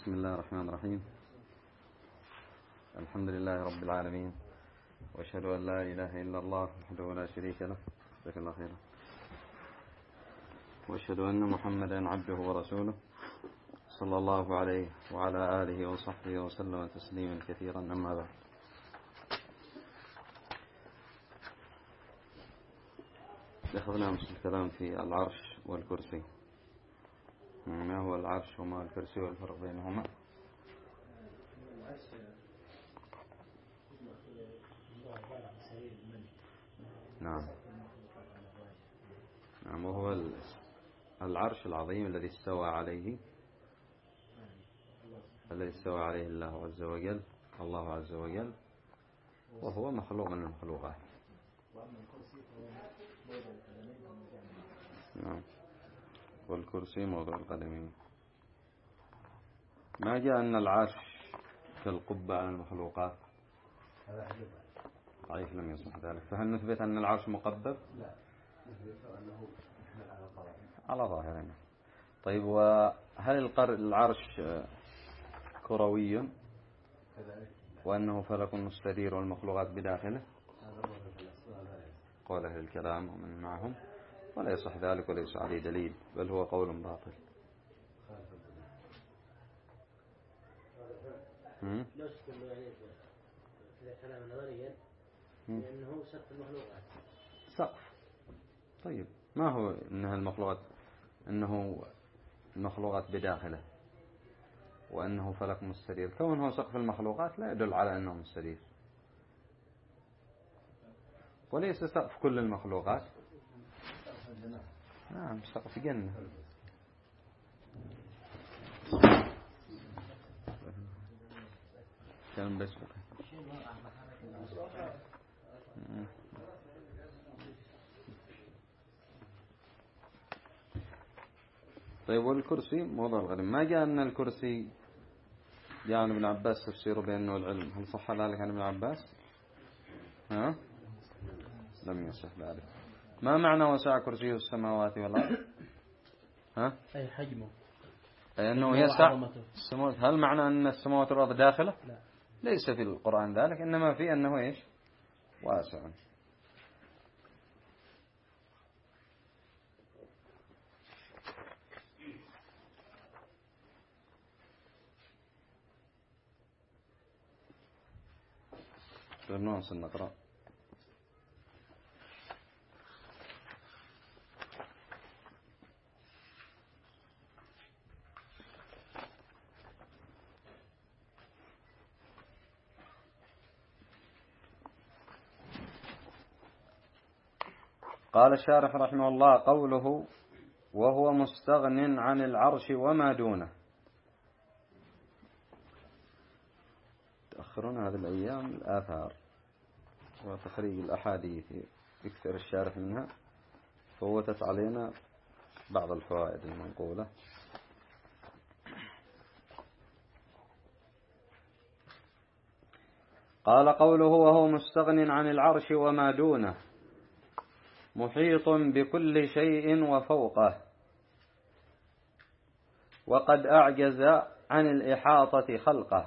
بسم الله الرحمن الرحيم. الحمد لله رب العالمين، وأشهد أن لا إله إلا الله وحده لا شريك له، جزاك الله خيرا، وأشهد أن محمدا عبده ورسوله صلى الله عليه وعلى آله وصحبه وسلم تسليما كثيرا. أما بعد، أخذنا أمس الكلام في العرش والكرسي. ما هو العرش وما الكرسي والفرق بينهما؟ نعم، وهو العرش العظيم الذي استوى عليه الله عز وجل، وهو مخلوق من المخلوقات. نعم، والكرسي موضع القدمين. ما جاء أن العرش كالقبة على المخلوقات، ضعيف لم يصح ذلك. فهل نثبت أن العرش مقبب؟ لا، نثبت أنه على ظاهرنا. طيب، وهل العرش كروي وأنه فلك مستدير والمخلوقات بداخله؟ قول أهل الكلام ومن معهم، ولا يصح ذلك وليس عليه دليل، بل هو قول باطل. لو استمر إذا كلام نظريا لأنه سقف المخلوقات. سقف. طيب، ما هو أنه المخلوقات بداخله وأنه فلك مستدير؟ كونه سقف المخلوقات لا يدل على أنه مستدير، وليس سقف كل المخلوقات. نعم، سقف جنة. كان بس طيب، والكرسي موضع الغريب. ما جاء أن الكرسي جاء عن ابن عباس تفسيره بأنه العلم. هل صح ذلك عن ابن عباس؟ لم يصح ذلك. ما معنى وسع كرسيه السماوات والأرض؟ أي حجمه، أي أنه يسع السماوات. هل معنى أن السماوات والأرض داخلة؟ لا، ليس في القرآن ذلك، إنما في أنه إيش؟ واسع. نواصل نقرأ. قال الشارح رحمه الله: قوله وهو مستغن عن العرش وما دونه. تأخرون هذه الأيام الآثار وتخريج الأحاديث، يكثر الشارح منها، فوتت علينا بعض الفوائد المنقولة. قال: قوله وهو مستغن عن العرش وما دونه، محيط بكل شيء وفوقه، وقد أعجز عن الإحاطة خلقه.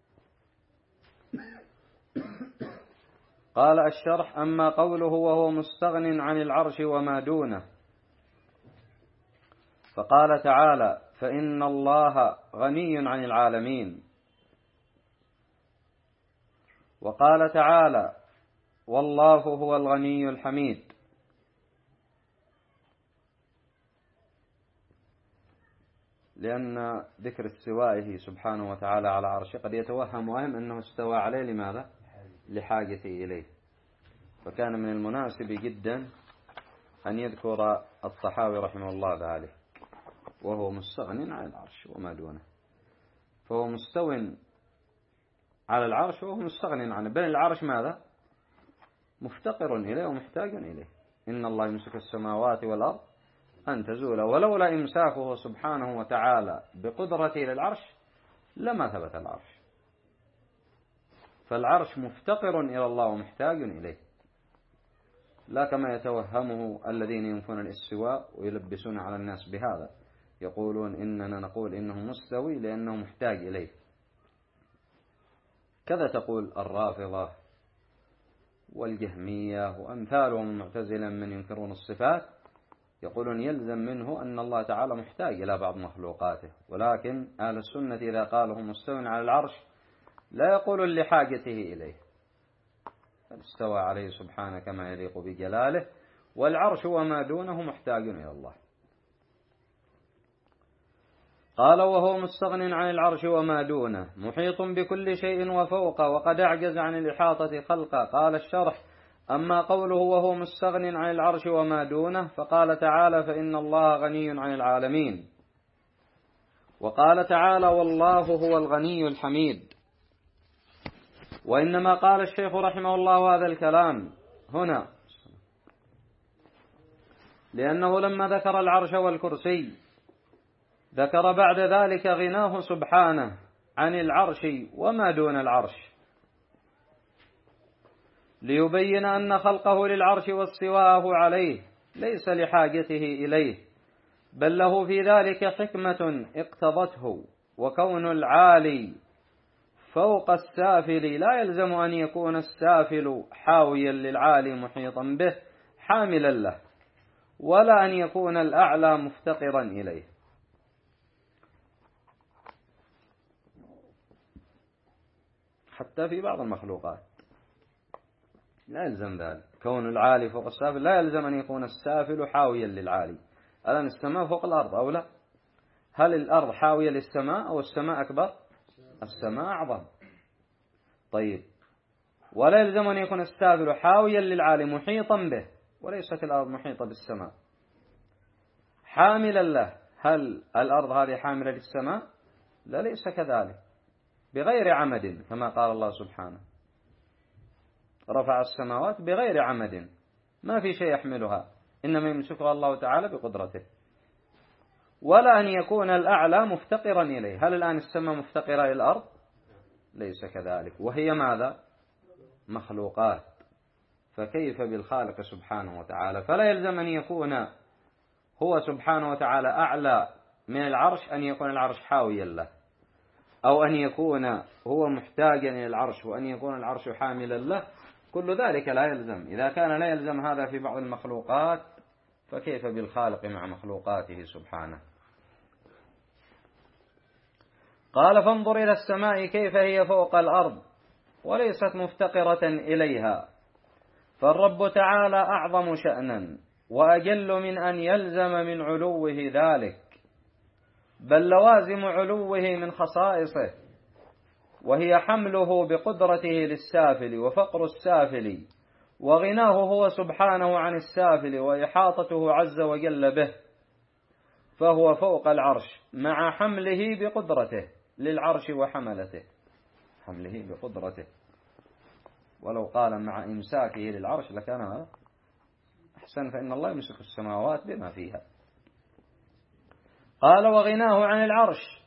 قال الشرح: أما قوله وهو مستغن عن العرش وما دونه، فقال تعالى: فإن الله غني عن العالمين. وقال تعالى: والله هو الغني الحميد. لأن ذكر استوائه سبحانه وتعالى على عرشه قد يتوهم وهم أنه استوى عليه. لماذا؟ لحاجته إليه. فكان من المناسب جدا أن يذكر الطحاوي رحمه الله ذلك، وهو مستغن عن العرش وما دونه. فهو مستو على العرش وهو مستغن عنه، بل العرش ماذا؟ مفتقر إليه ومحتاج إليه. إن الله يمسك السماوات والأرض أن تزولا، ولولا إمساكه سبحانه وتعالى بقدرته للعرش لما ثبت العرش. فالعرش مفتقر إلى الله ومحتاج إليه، لا كما يتوهمه الذين ينفون الاستواء ويلبسون على الناس بهذا، يقولون إننا نقول إنه مستوي لأنه محتاج إليه. كذا تقول الرافضة والجهمية وأمثالهم المعتزلة من ينكرون الصفات، يقولون يلزم منه أن الله تعالى محتاج إلى بعض مخلوقاته، ولكن أهل السنة إذا قالوا مستو على العرش لا يقولون لحاجته إليه، بل استوى عليه سبحانه كما يليق بجلاله، والعرش وما دونه محتاج إلى الله. قال وهو مستغن عن العرش وما دونه محيط بكل شيء وفوقه وقد أعجز عن الإحاطة خلقه. قال الشرح: أما قوله وهو مستغن عن العرش وما دونه فقال تعالى: فإن الله غني عن العالمين. وقال تعالى: والله هو الغني الحميد. وإنما قال الشيخ رحمه الله هذا الكلام هنا لأنه لما ذكر العرش والكرسي ذكر بعد ذلك غناه سبحانه عن العرش وما دون العرش، ليبين أن خلقه للعرش واستواءه عليه ليس لحاجته إليه، بل له في ذلك حكمة اقتضته. وكون العالي فوق السافل لا يلزم أن يكون السافل حاويا للعالي محيطا به حاملا له، ولا أن يكون الأعلى مفتقرا إليه. حتى في بعض المخلوقات لا يلزم ذلك، كون العالي فوق السافل لا يلزم أن يكون السافل حاويا للعالي. الآن السماء فوق الأرض أو لا؟ هل الأرض حاوية للسماء أو السماء أكبر؟ السماء أعظم. طيب، ولا يلزم أن يكون السافل حاويا للعالي محيطا به، وليست الأرض محيطة بالسماء حاملا له. هل الأرض هذه حاملة للسماء؟ لا، ليس كذلك، بغير عمد كما قال الله سبحانه: رفع السماوات بغير عمد، ما في شيء يحملها، إنما يمسكها الله تعالى بقدرته. ولا أن يكون الأعلى مفتقرا إليه. هل الآن السماء مفتقرة إلى الأرض؟ ليس كذلك، وهي ماذا؟ مخلوقات. فكيف بالخالق سبحانه وتعالى؟ فلا يلزم أن يكون هو سبحانه وتعالى أعلى من العرش أن يكون العرش حاويا له، أو أن يكون هو محتاجا إلى العرش وأن يكون العرش حاملا له. كل ذلك لا يلزم. إذا كان لا يلزم هذا في بعض المخلوقات فكيف بالخالق مع مخلوقاته سبحانه؟ قال: فانظر إلى السماء كيف هي فوق الأرض وليست مفتقرة إليها، فالرب تعالى أعظم شأنا وأجل من أن يلزم من علوه ذلك، بل لوازم علوه من خصائصه، وهي حمله بقدرته للسافل وفقر السافل، وغناه هو سبحانه عن السافل، وإحاطته عز وجل به، فهو فوق العرش مع حمله بقدرته للعرش وحملته. حمله بقدرته، ولو قال مع إمساكه للعرش لكان هذا أحسن، فإن الله يمسك السماوات بما فيها. قال: وغناه عن العرش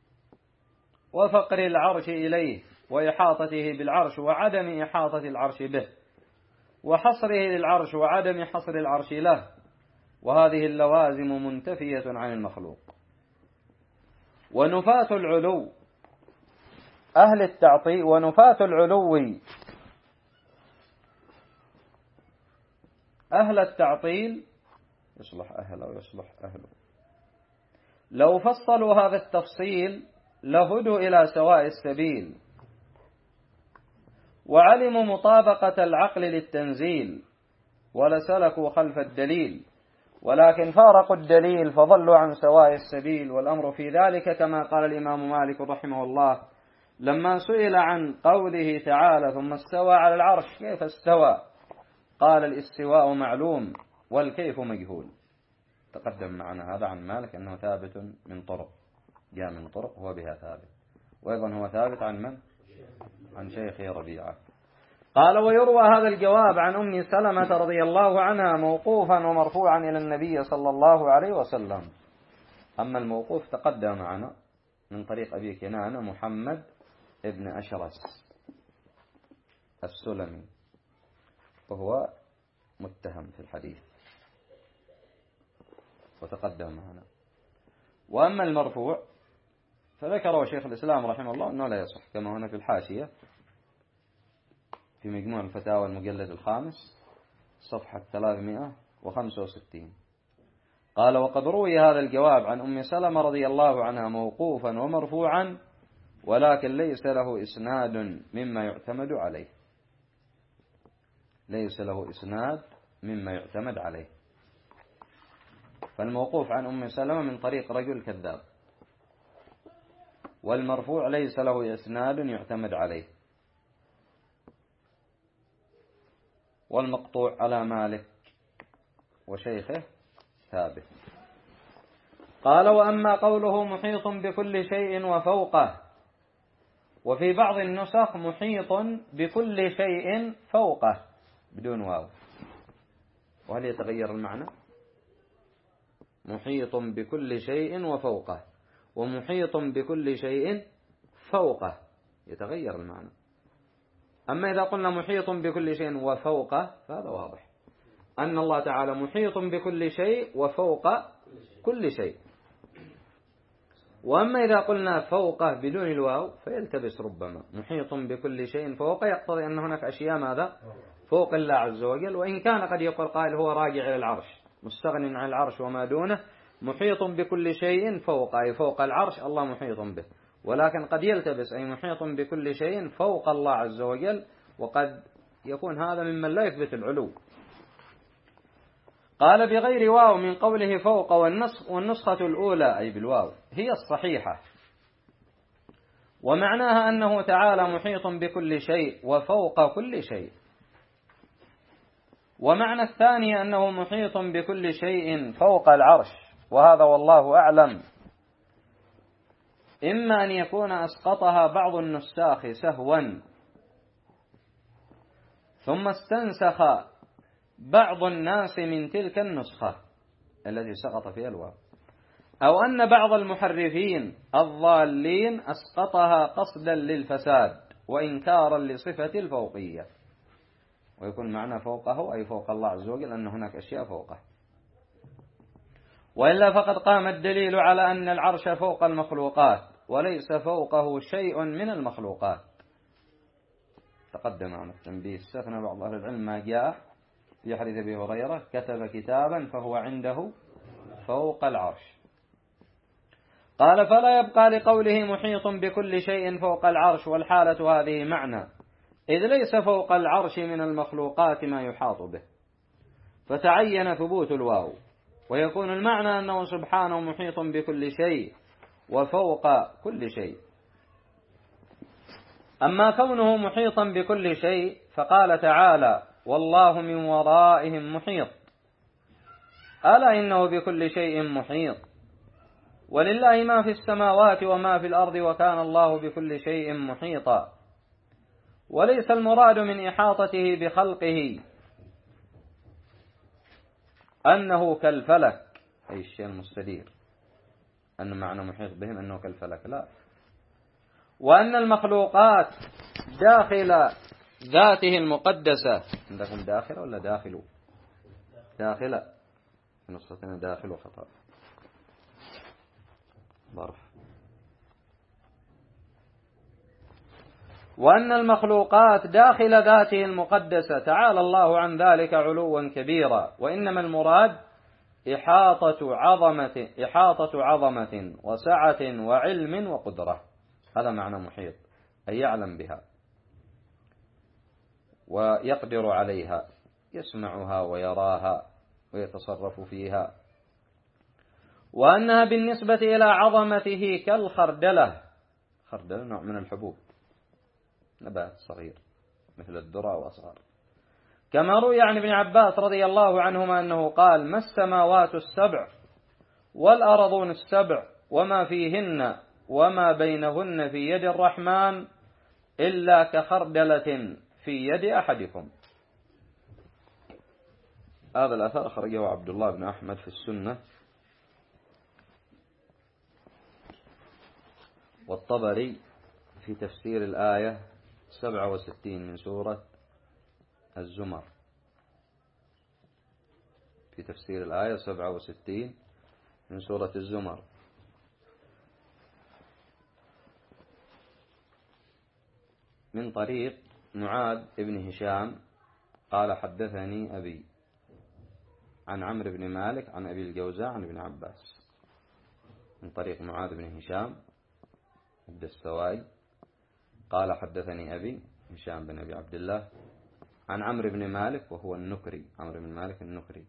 وفقر العرش إليه، وإحاطته بالعرش وعدم إحاطة العرش به، وحصره للعرش وعدم حصر العرش له، وهذه اللوازم منتفية عن المخلوق. ونفاة العلو أهل التعطيل، ونفاة العلو أهل التعطيل، يصلح أهل أو يصلح أهله، لو فصلوا هذا التفصيل لهدوا إلى سواء السبيل، وعلموا مطابقة العقل للتنزيل، ولسلكوا خلف الدليل، ولكن فارقوا الدليل فضلوا عن سواء السبيل. والأمر في ذلك كما قال الإمام مالك رحمه الله لما سئل عن قوله تعالى: ثم استوى على العرش، كيف استوى؟ قال: الاستواء معلوم والكيف مجهول. تقدم معنا هذا عن مالك أنه ثابت من طرق، جاء من طرق هو بها ثابت، وأيضا هو ثابت عن من؟ عن شيخ ربيعة. قال: ويروى هذا الجواب عن أم سلمة رضي الله عنها موقوفا ومرفوعا إلى النبي صلى الله عليه وسلم. أما الموقوف تقدم معنا من طريق أبي كنانة محمد ابن أشرس السلمي، وهو متهم في الحديث وتقدم معنا. وأما المرفوع فذكره شيخ الإسلام رحمه الله أنه لا يصح، كما هنا في الحاشية في مجموع الفتاوى المجلد الخامس صفحة 365. قال: وقد روي هذا الجواب عن أم سلمة رضي الله عنها موقوفا ومرفوعا، ولكن ليس له إسناد مما يعتمد عليه. ليس له إسناد مما يعتمد عليه. فالموقوف عن أم سلمة من طريق رجل كذاب، والمرفوع ليس له إسناد يعتمد عليه. والمقطوع على مالك وشيخه ثابت. قال: وأما قوله محيط بكل شيء وفوقه، وفي بعض النسخ محيط بكل شيء فوقه بدون واو. وهل يتغير المعنى؟ محيط بكل شيء وفوقه، ومحيط بكل شيء فوقه يتغير المعنى. أما إذا قلنا محيط بكل شيء وفوقه فهذا واضح أن الله تعالى محيط بكل شيء وفوق كل شيء. وأما إذا قلنا فوقه بدون الواو فيلتبس ربما. محيط بكل شيء فوقه يقتضي أن هناك أشياء ماذا؟ فوق الله عز وجل. وإن كان قد يقول قائل هو راجع إلى العرش مستغن عن العرش وما دونه، محيط بكل شيء فوق، أي فوق العرش الله محيط به. ولكن قد يلتبس أي محيط بكل شيء فوق الله عز وجل، وقد يكون هذا ممن لا يثبت العلو. قال: بغير واو من قوله فوق، والنسخة الأولى أي بالواو هي الصحيحة، ومعناها أنه تعالى محيط بكل شيء وفوق كل شيء. ومعنى الثاني أنه محيط بكل شيء فوق العرش، وهذا والله أعلم إما أن يكون أسقطها بعض النساخ سهوا ثم استنسخ بعض الناس من تلك النسخة التي سقط فيها الواو، أو أن بعض المحرفين الضالين أسقطها قصدا للفساد وإنكارا لصفة الفوقية. ويكون معنى فوقه أي فوق الله عز وجل أن هناك أشياء فوقه. وإلا فقد قام الدليل على أن العرش فوق المخلوقات وليس فوقه شيء من المخلوقات. تقدم عن التنبيه. استثنى بعض أهل العلم ما جاء في حديث أبي هريرة: كتب كتابا فهو عنده فوق العرش. قال: فلا يبقى لقوله محيط بكل شيء فوق العرش والحالة هذه معنى، إذ ليس فوق العرش من المخلوقات ما يحاط به، فتعين ثبوت الواو، ويكون المعنى أنه سبحانه محيط بكل شيء وفوق كل شيء. أما كونه محيطا بكل شيء فقال تعالى: والله من ورائهم محيط، ألا إنه بكل شيء محيط. ولله ما في السماوات وما في الأرض وكان الله بكل شيء محيطا. وليس المراد من إحاطته بخلقه أنه كالفلك، أي الشيء المستدير، أن معنى محيط بهم أنه كالفلك، لا. وأن المخلوقات داخل ذاته المقدسة. عندكم داخل ولا داخل؟ داخل، في نسختنا داخل وخطأ ظرف. وأن المخلوقات داخل ذاته المقدسة تعالى الله عن ذلك علوا كبيرا. وإنما المراد إحاطة عظمة وسعة وعلم وقدرة. هذا معنى محيط، أي يعلم بها ويقدر عليها، يسمعها ويراها ويتصرف فيها. وأنها بالنسبة إلى عظمته كالخردلة. خردلة نوع من الحبوب، نبات صغير مثل الذرة وأصغر. كما روي عن ابن عباس رضي الله عنهما أنه قال: ما السماوات السبع والأرضون السبع وما فيهن وما بينهن في يد الرحمن إلا كخردلة في يد أحدكم. هذا الأثر أخرجه عبد الله بن أحمد في السنة، والطبري في تفسير الآية 67 من سورة الزمر. في تفسير الآية 67 من سورة الزمر. من طريق معاذ بن هشام قال حدثني أبي عن عمرو بن مالك عن أبي الجوزاء عن ابن عباس. من طريق معاذ بن هشام الدستوائي قال حدثني أبي هشام بن أبي عبد الله عن عمرو بن مالك وهو النكري، عمرو بن مالك النكري،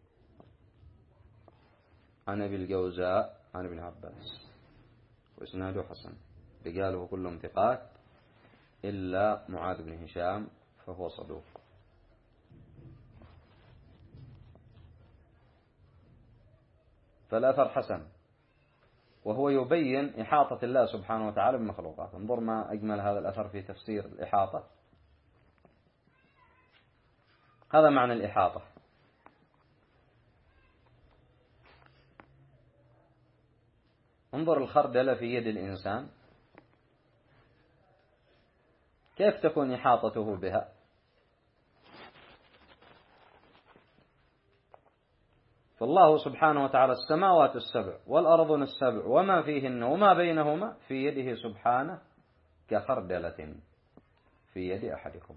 عن أبي الجوزاء عن ابن عباس، وإسناده حسن، رجاله كلهم ثقات إلا معاذ بن هشام فهو صدوق. فالأثر حسن، وهو يبين إحاطة الله سبحانه وتعالى بمخلوقاته. انظر ما أجمل هذا الأثر في تفسير الإحاطة. هذا معنى الإحاطة. انظر الخردلة في يد الإنسان كيف تكون إحاطته بها؟ فالله سبحانه وتعالى السماوات السبع والأرض السبع وما فيهن وما بينهما في يده سبحانه كخردلة في يد أحدكم.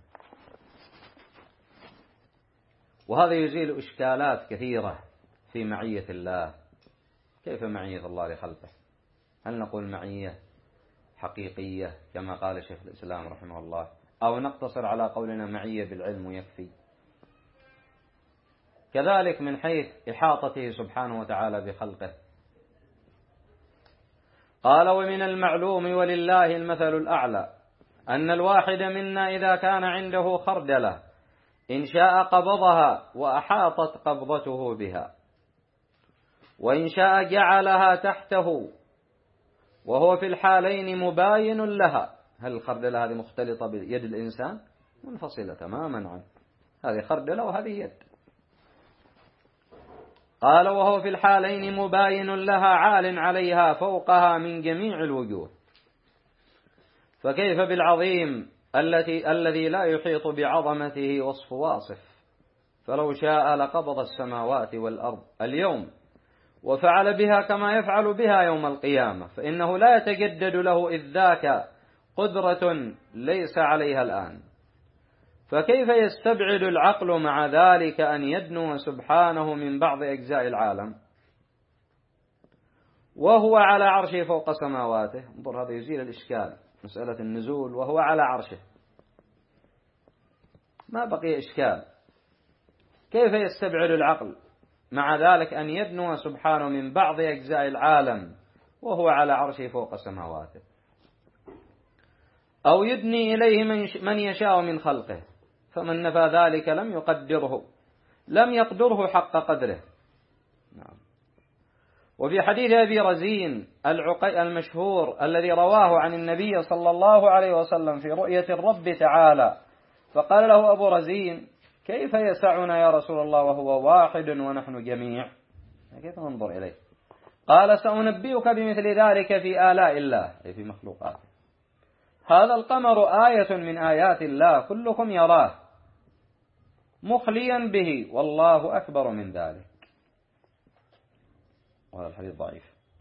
وهذا يزيل إشكالات كثيرة في معية الله. كيف معية الله لخلقه؟ هل نقول معية حقيقية كما قال شيخ الإسلام رحمه الله، أو نقتصر على قولنا معية بالعلم ويكفي؟ كذلك من حيث إحاطته سبحانه وتعالى بخلقه قال: ومن المعلوم ولله المثل الأعلى أن الواحد منا إذا كان عنده خردلة إن شاء قبضها وأحاطت قبضته بها، وإن شاء جعلها تحته، وهو في الحالين مباين لها. هل الخردلة هذه مختلطة بيد الإنسان؟ منفصلة تماما عنه، هذه خردلة وهذه يد. قال: وهو في الحالين مباين لها عال عليها فوقها من جميع الوجوه. فكيف بالعظيم الذي لا يحيط بعظمته وصف واصف؟ فلو شاء لقبض السماوات والأرض اليوم وفعل بها كما يفعل بها يوم القيامة، فإنه لا يتجدد له إذ ذاك قدرة ليس عليها الآن. فكيف يستبعد العقل مع ذلك أن يدنو سبحانه من بعض أجزاء العالم وهو على عرشه فوق سماواته؟ انظر، هذا يزيل الإشكال، مسألة النزول وهو على عرشه ما بقي إشكال. كيف يستبعد العقل مع ذلك أن يدنو سبحانه من بعض أجزاء العالم وهو على عرشه فوق سماواته، أو يدني إليه من يشاء من خلقه؟ فمن نفى ذلك لم يقدره حق قدره. نعم. وفي حديث أبي رزين المشهور الذي رواه عن النبي صلى الله عليه وسلم في رؤية الرب تعالى، فقال له أبو رزين: كيف يسعنا يا رسول الله وهو واحد ونحن جميع؟ كيف ننظر إليه؟ قال: سأنبئك بمثل ذلك في آلاء الله، أي في مخلوقاته. هذا القمر آية من آيات الله كلكم يراه مخليا به، والله أكبر من ذلك. وهذا الحديث ضعيف،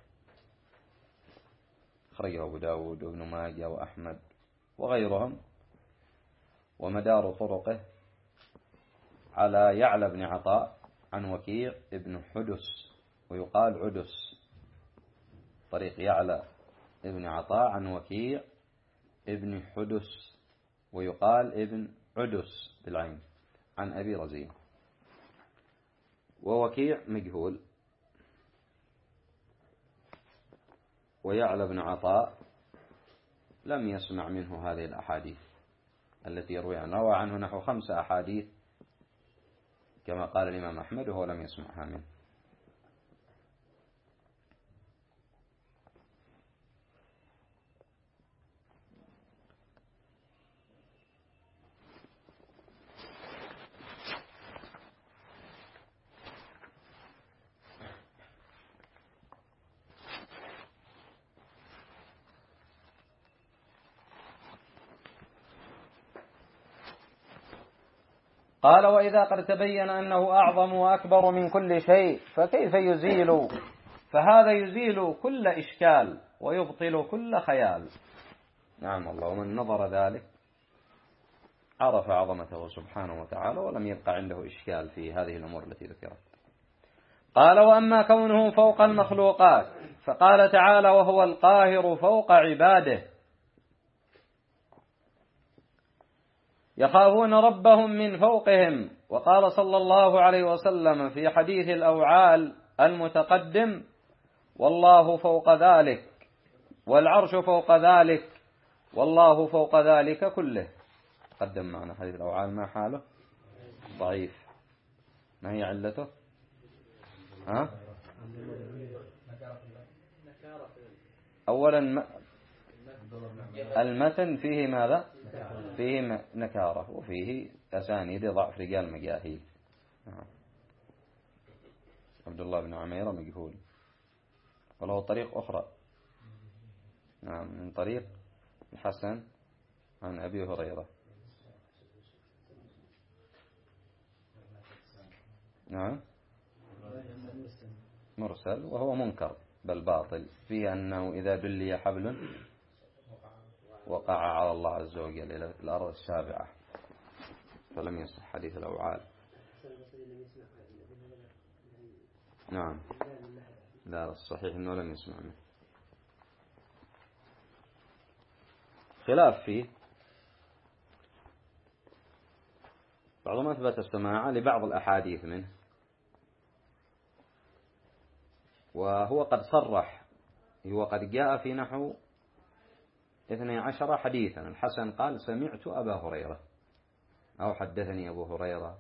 أخرجه أبو داود وابن ماجه وأحمد وغيرهم، ومدار طرقه على يعلى بن عطاء عن وكيع ابن حدس، ويقال عدس. طريق يعلى ابن عطاء عن وكيع ابن حدس، ويقال ابن عدس بالعين، عن أبي رزين. ووكيع مجهول، ويعلى بن عطاء لم يسمع منه هذه الأحاديث التي روى عنه نحو 5 أحاديث كما قال الإمام أحمد، وهو لم يسمعها منه. قال: وإذا قد تبين أنه أعظم وأكبر من كل شيء فكيف يزيل؟ فهذا يزيل كل إشكال ويبطل كل خيال. نعم والله. ومن نظر ذلك عرف عظمته سبحانه وتعالى ولم يبقى عنده إشكال في هذه الأمور التي ذكرت. قال: وأما كونه فوق المخلوقات فقال تعالى: وهو القاهر فوق عباده يخافون ربهم من فوقهم. وقال صلى الله عليه وسلم في حديث الأوعال المتقدم: والله فوق ذلك والعرش فوق ذلك والله فوق ذلك كله. تقدم معنا حديث الأوعال، ما حاله؟ ضعيف. ما هي علته؟ أولا المتن فيه ماذا؟ فيه نكارة وفيه أسانيد ضعف رجال مجاهيل. عبد الله بن عميرة مجهول، وله طريق أخرى من طريق الحسن عن أبي هريرة. مرسل وهو منكر بل باطل، فيه أنه إذا بلي حبل وقع على الله عز وجل إلى الأرض السابعة، فلم يصح حديث الأوعال. نعم، لا الصحيح أنه لم يسمع منه. خلاف فيه، بعضهم أثبت السماع لبعض الأحاديث منه، وهو قد صرح، هو قد جاء في نحو 12 حديثا. الحسن قال: سمعت أبا هريرة، أو حدثني أبو هريرة.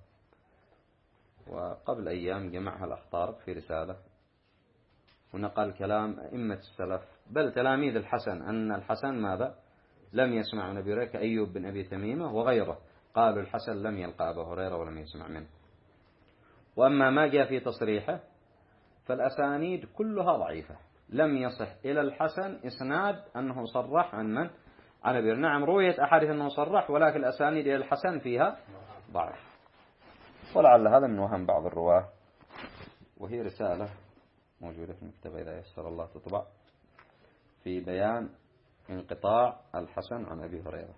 وقبل أيام جمعها الأخطار في رسالة ونقل كلام أئمة السلف بل تلاميذ الحسن أن الحسن ماذا؟ لم يسمع من أبي هريرة، كأيوب بن أبي تميمة وغيره، قالوا الحسن لم يلقى أبا هريرة ولم يسمع منه. وأما ما جاء في تصريحه فالأسانيد كلها ضعيفة، لم يصح إلى الحسن إسناد أنه صرح عن من؟ عن أبي هريرة. نعم روية أحاديث أنه صرح، ولكن الأسانيد إلى الحسن فيها ضعف، ولعل هذا من وهم بعض الرواة. وهي رسالة موجودة في المكتبة إذا يسر الله تطبع، في بيان انقطاع الحسن عن أبي هريرة.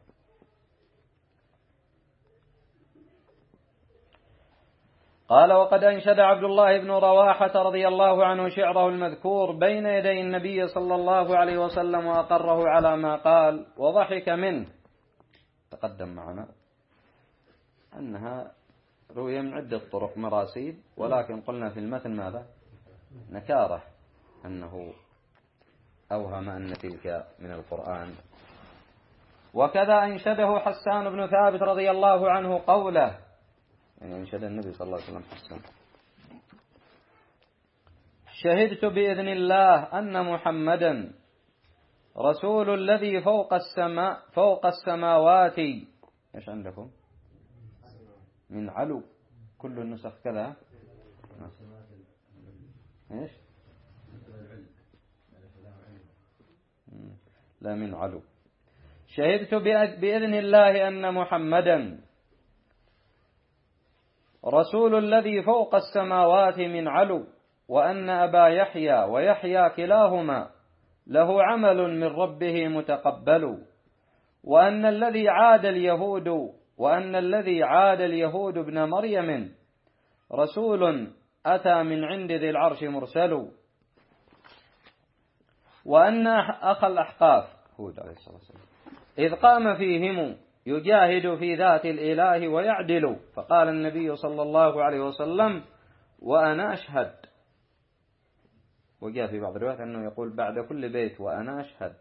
قال: وقد أنشد عبد الله بن رواحة رضي الله عنه شعره المذكور بين يدي النبي صلى الله عليه وسلم وأقره على ما قال وضحك منه. تقدم معنا أنها روي من عدة طرق مراسيل، ولكن قلنا في المتن ماذا؟ نكارة، أنه أوهم أن تلك من القرآن. وكذا أنشده حسان بن ثابت رضي الله عنه قوله، يعني أنشد النبي صلى الله عليه وسلم حسان: شهدت بإذن الله أن محمدا رسول الذي فوق السماوات. إيش عندكم؟ من علو، كل النسخ كذا. إيش؟ لا، من علو. شهدت بإذن الله أن محمدا رسول الذي فوق السماوات من علو، وأن أبا يحيى ويحيى كلاهما له عمل من ربه متقبل، وأن الذي عاد اليهود ابن مريم رسول أتى من عند ذي العرش مرسل، وأن أخا الأحقاف هود عليه الصلاة والسلام إذ قام فيهم يجاهد في ذات الإله ويعدل، فقال النبي صلى الله عليه وسلم: وأنا أشهد. وجاء في بعض الروايات أنه يقول بعد كل بيت: وأنا أشهد.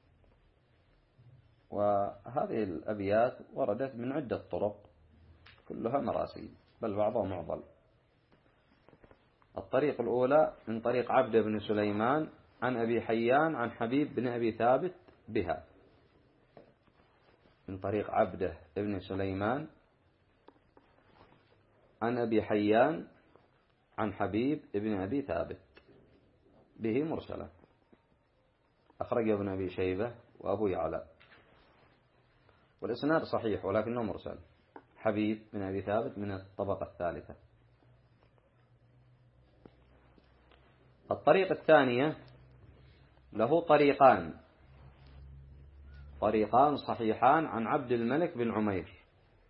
وهذه الأبيات وردت من عدة طرق كلها مراسيل، بل بعضها معضل. الطريق الأولى من طريق عبد بن سليمان عن أبي حيان عن حبيب بن أبي ثابت بها، من طريق عبده بن سليمان عن أبي حيان عن حبيب بن أبي ثابت به مرسلة، أخرجه ابن أبي شيبة وأبو يعلى، والإسناد صحيح ولكنه مرسل. حبيب بن أبي ثابت من الطبقة الثالثة. الطريق الثانية له طريقان صحيحان عن عبد الملك بن عمير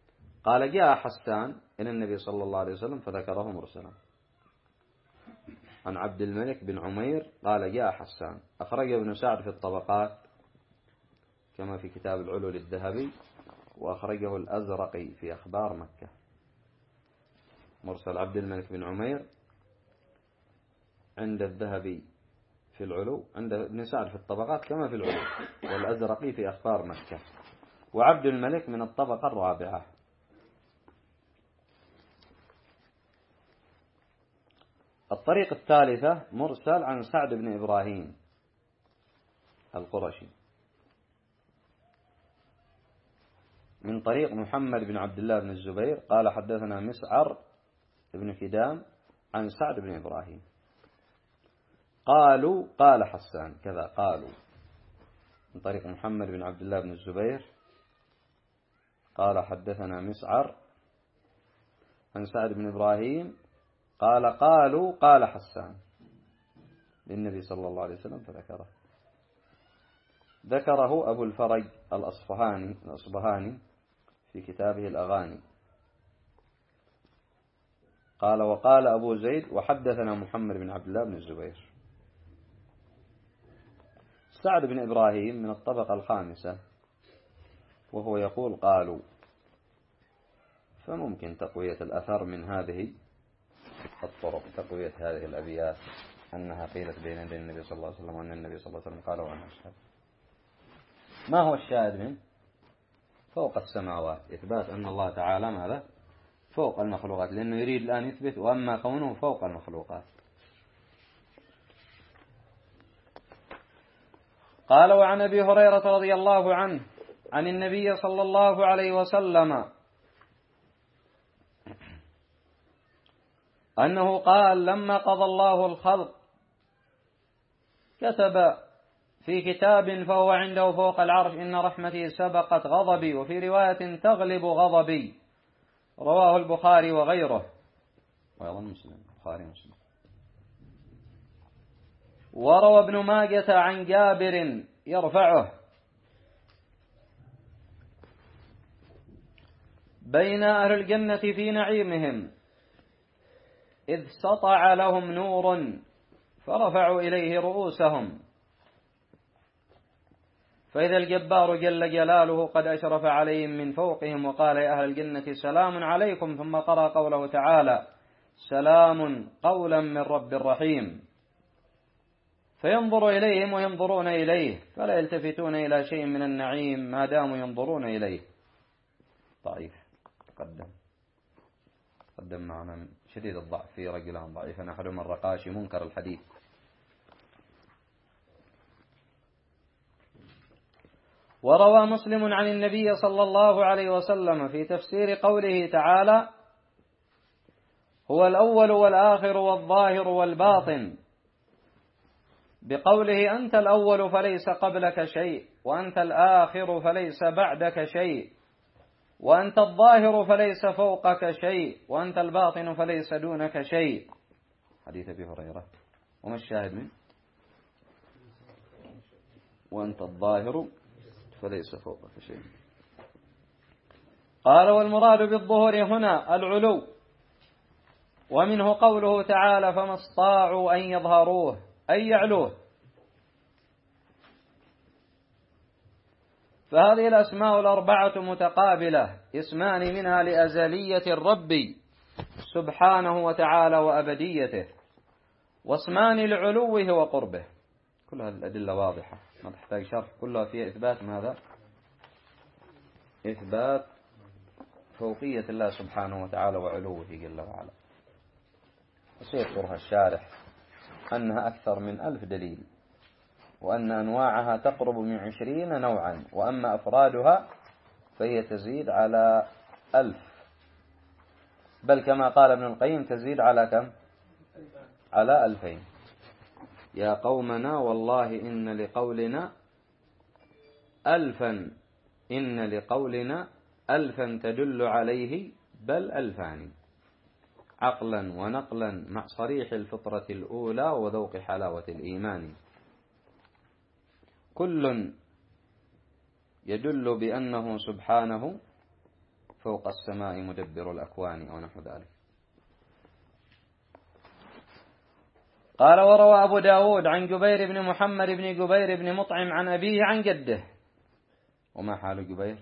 قال جاء حسان إلى النبي صلى الله عليه وسلم فذكره مرسلا. عن عبد الملك بن عمير قال جاء حسان. أخرجه ابن سعد في الطبقات كما في كتاب العلو للذهبي، وأخرجه الأزرقي في أخبار مكة. مرسل عبد الملك بن عمير عند الذهبي في العلو، عند ابن سعد في الطبقات كما في العلو، والأزرقي في أخبار مكة. وعبد الملك من الطبقة الرابعة. الطريق الثالثة مرسل عن سعد بن إبراهيم القرشي من طريق محمد بن عبد الله بن الزبير قال حدثنا مسعر بن كدام عن سعد بن إبراهيم. قالوا قال حسان كذا. قالوا من طريق محمد بن عبد الله بن الزبير قال حدثنا مسعر عن سعد بن إبراهيم قال قالوا قال حسان للنبي صلى الله عليه وسلم فذكره. ذكره أبو الفرج الأصبهاني في كتابه الأغاني. قال وقال أبو زيد وحدثنا محمد بن عبد الله بن الزبير. سعد بن إبراهيم من الطبقة الخامسة وهو يقول قالوا، فممكن تقوية الأثر من هذه الطرق، تقوية هذه الأبيات أنها قيلت بين يدي النبي صلى الله عليه وسلم وأن النبي صلى الله عليه وسلم قال وأنا أشهد. ما هو الشاهد منه؟ فوق السماوات، إثبات أن الله تعالى ماذا؟ فوق المخلوقات، لأنه يريد الآن يثبت وأما كونه فوق المخلوقات. قال وعن أبي هريرة رضي الله عنه عن النبي صلى الله عليه وسلم أنه قال لما قضى الله الخلق كتب في كتاب فهو عنده فوق العرش إن رحمتي سبقت غضبي، وفي رواية تغلب غضبي. رواه البخاري وغيره، وأيضا مسلم، البخاري مسلم. وروى ابن ماجة عن جابر يرفعه بين أهل الجنة في نعيمهم إذ سطع لهم نور فرفعوا إليه رؤوسهم فإذا الجبار جل جلاله قد أشرف عليهم من فوقهم وقال يا أهل الجنة سلام عليكم، ثم قرأ قوله تعالى سلام قولا من رب رحيم. فينظر إليهم وينظرون إليه فلا يلتفتون إلى شيء من النعيم ما داموا ينظرون إليه. ضعيف قدم معنا شديد الضعف في رجلان ضعيفا أحدهما الرقاشي منكر الحديث. وروى مسلم عن النبي صلى الله عليه وسلم في تفسير قوله تعالى هو الأول والآخر والظاهر والباطن بقوله أنت الأول فليس قبلك شيء، وأنت الآخر فليس بعدك شيء، وأنت الظاهر فليس فوقك شيء، وأنت الباطن فليس دونك شيء. حديث أبي هريرة. وما الشاهد منه؟ وأنت الظاهر فليس فوقك شيء. قال والمراد بالظهور هنا العلو، ومنه قوله تعالى فما استطاعوا أن يظهروه أي يعلوه. فهذه الأسماء الأربعة متقابلة، اسمان منها لأزلية الرب سبحانه وتعالى وأبديته، واسمان لعلوه وقربه. كل هذه الأدلة واضحة ما تحتاج شرح، كلها فيها إثبات ماذا؟ إثبات فوقية الله سبحانه وتعالى وعلوه جل وعلا. وسيذكرها الشارح أنها أكثر من 1000 دليل، وأن أنواعها تقرب من 20 نوعا، وأما أفرادها فهي تزيد على 1000، بل كما قال ابن القيم تزيد على كم؟ على 2000. يا قومنا والله إن لقولنا 1000، إن لقولنا 1000 تدل عليه بل 2000 عقلا ونقلا مع صريح الفطرة الأولى وذوق حلاوة الإيمان، كل يدل بأنه سبحانه فوق السماء مدبر الأكوان أو نحو ذلك. قال وروى أبو داود عن جبير بن محمد بن جبير بن مطعم عن أبيه عن جده. وما حال جبير؟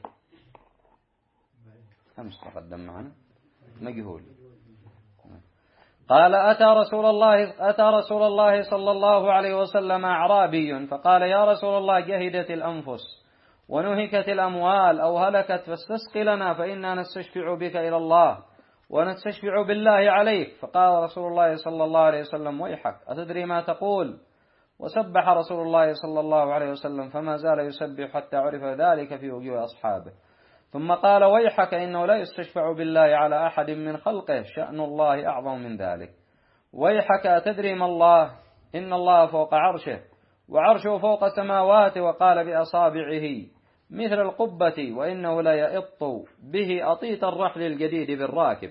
أمس تقدم معنا مجهول. قال أتى رسول الله صلى الله عليه وسلم أعرابي فقال يا رسول الله جهدت الأنفس ونهكت الأموال أو هلكت فاستسق لنا فإنا نستشفع بك إلى الله ونستشفع بالله عليك. فقال رسول الله صلى الله عليه وسلم ويحك أتدري ما تقول؟ وسبح رسول الله صلى الله عليه وسلم فما زال يسبح حتى عرف ذلك في وجوه أصحابه. ثم قال ويحك إنه لا يستشفع بالله على أحد من خلقه شأن الله أعظم من ذلك. ويحك أتدري ما الله؟ إن الله فوق عرشه وعرشه فوق سماواته وقال بأصابعه مثل القبة وإنه لا يئط به أطيط الرحل الجديد بالراكب.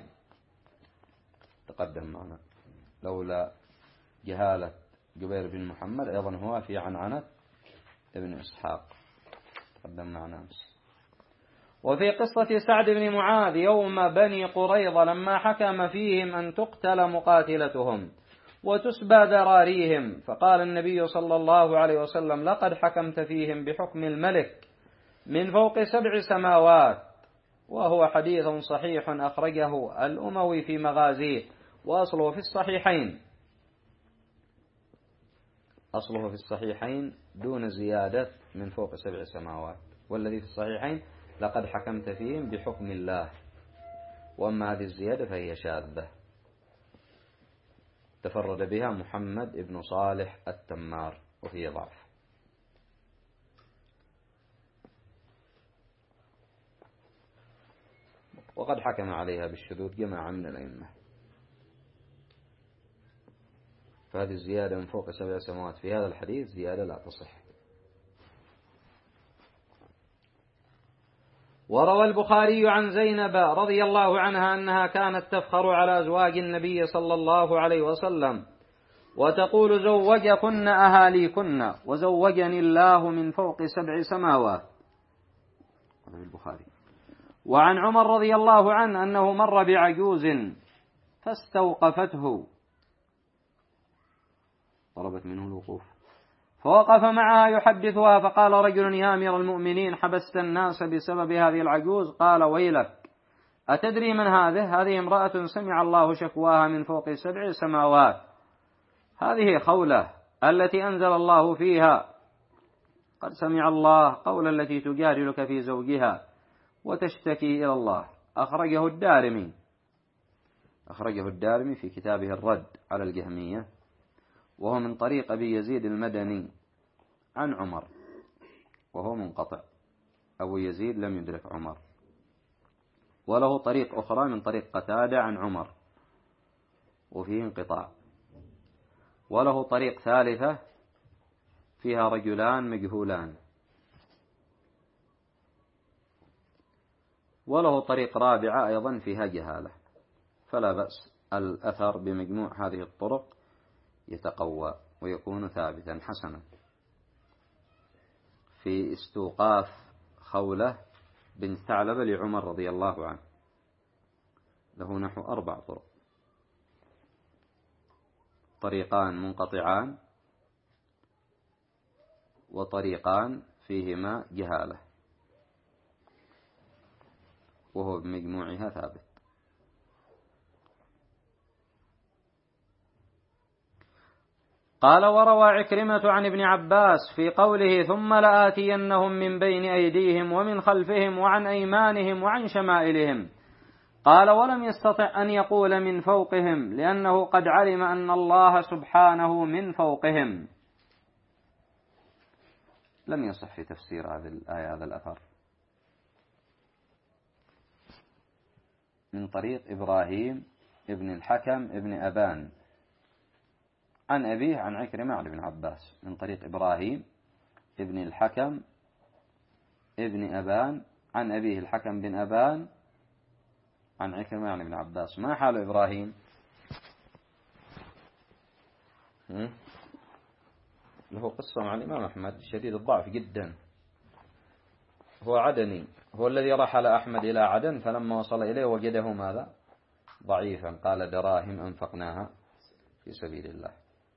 تقدم معنا لولا جهالة جبير بن محمد أيضا هو في عنعنة ابن إسحاق تقدم معنا أمس. وفي قصة سعد بن معاذ يوم بني قريظة لما حكم فيهم أن تقتل مقاتلتهم وتسبى ذراريهم فقال النبي صلى الله عليه وسلم لقد حكمت فيهم بحكم الملك من فوق 7 سماوات. وهو حديث صحيح أخرجه الأموي في مغازيه وأصله في الصحيحين. أصله في الصحيحين دون زيادة من فوق 7 سماوات، والذي في الصحيحين لقد حكمت فيهم بحكم الله. وأما هذه الزيادة فهي شاذة تفرد بها محمد بن صالح التمار وهي ضعف. وقد حكم عليها بالشذوذ جماعة من الأئمة. فهذه الزيادة من فوق 7 سماوات في هذا الحديث زيادة لا تصح. وروى البخاري عن زينب رضي الله عنها أنها كانت تفخر على أزواج النبي صلى الله عليه وسلم وتقول زوجكن أهاليكن وزوجني الله من فوق 7 سماوات. هذا البخاري. وعن عمر رضي الله عنه أنه مر بعجوز فاستوقفته طلبت منه الوقوف فوقف معها يحدثها فقال رجل يا أمير المؤمنين حبست الناس بسبب هذه العجوز؟ قال ويلك أتدري من هذه امرأة سمع الله شكواها من فوق 7 سماوات. هذه خولة التي أنزل الله فيها قد سمع الله قول التي تجادلك في زوجها وتشتكي إلى الله. أخرجه الدارمي في كتابه الرد على الجهمية وهو من طريق أبي يزيد المدني عن عمر وهو منقطع. أبو يزيد لم يدرك عمر. وله طريق أخرى من طريق قتادة عن عمر وفيه انقطاع. وله طريق ثالثة فيها رجلان مجهولان. وله طريق رابعة أيضا فيها جهالة. فلا بأس الأثر بمجموع هذه الطرق يتقوى ويكون ثابتا حسنا. في استوقاف خولة بنت ثعلبة لعمر رضي الله عنه له نحو 4 طرق، طريقان منقطعان وطريقان فيهما جهالة وهو بمجموعها ثابت. قال وروى عكرمة عن ابن عباس في قوله ثم لآتينهم من بين أيديهم ومن خلفهم وعن أيمانهم وعن شمائلهم. قال ولم يستطع أن يقول من فوقهم لأنه قد علم أن الله سبحانه من فوقهم. لم يصح في تفسير هذه الآية هذا الأثر من طريق إبراهيم ابن الحكم ابن أبان عن أبيه عن عكرمة عن ابن عباس من طريق إبراهيم ابن الحكم ابن أبان عن أبيه الحكم بن أبان عن عكرمة عن ابن عباس. ما حال إبراهيم؟ له قصة مع الإمام أحمد شديد الضعف جدا. هو عدني هو الذي رحل أحمد إلى عدن، فلما وصل إليه وجده ماذا؟ ضعيفا، قال دراهم أنفقناها في سبيل الله.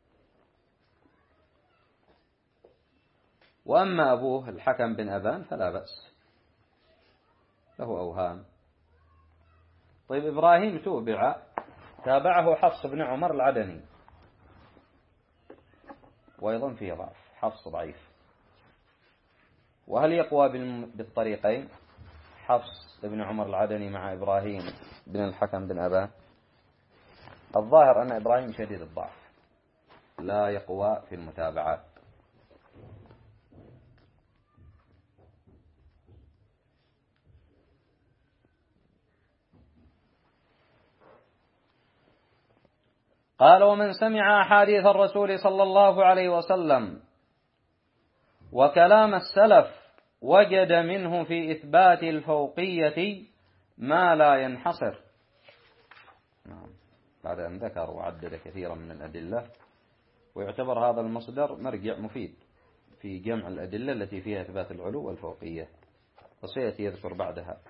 وأما أبوه الحكم بن أبان فلا بأس، له أوهام. طيب إبراهيم تابعه حفص بن عمر العدني، وأيضا فيه ضعف، حفص ضعيف. وهل يقوى بالطريقين حفص بن عمر العدني مع إبراهيم بن الحكم بن أبان؟ الظاهر أن إبراهيم شديد الضعف لا يقوى في المتابعات. قال: ومن سمع أحاديث الرسول صلى الله عليه وسلم وكلام السلف وجد منه في إثبات الفوقية ما لا ينحصر. بعد أن ذكر وعدد كثيرا من الأدلة، ويعتبر هذا المصدر مرجع مفيد في جمع الأدلة التي فيها إثبات العلو والفوقية، وسيأتي يذكر بعدها.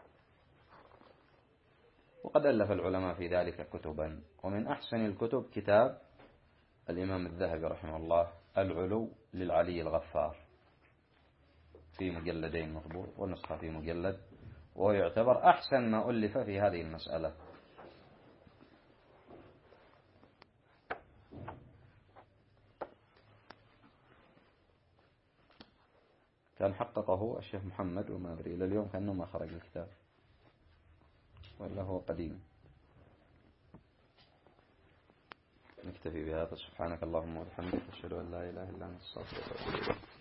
وقد ألف العلماء في ذلك كتبا، ومن أحسن الكتب كتاب الإمام الذهبي رحمه الله العلو للعلي الغفار، في مجلدين مطبوع، والنسخة في مجلد، وهو يعتبر أحسن ما ألف في هذه المسألة. كان حققه الشيخ محمد، وما أدري إلى اليوم كأنه ما خرج الكتاب، ولا هو قديم. نكتفي بهذا. سبحانك اللهم وبحمدك، أشهد أن لا إله إلا أنت، أستغفرك وأتوب إليك.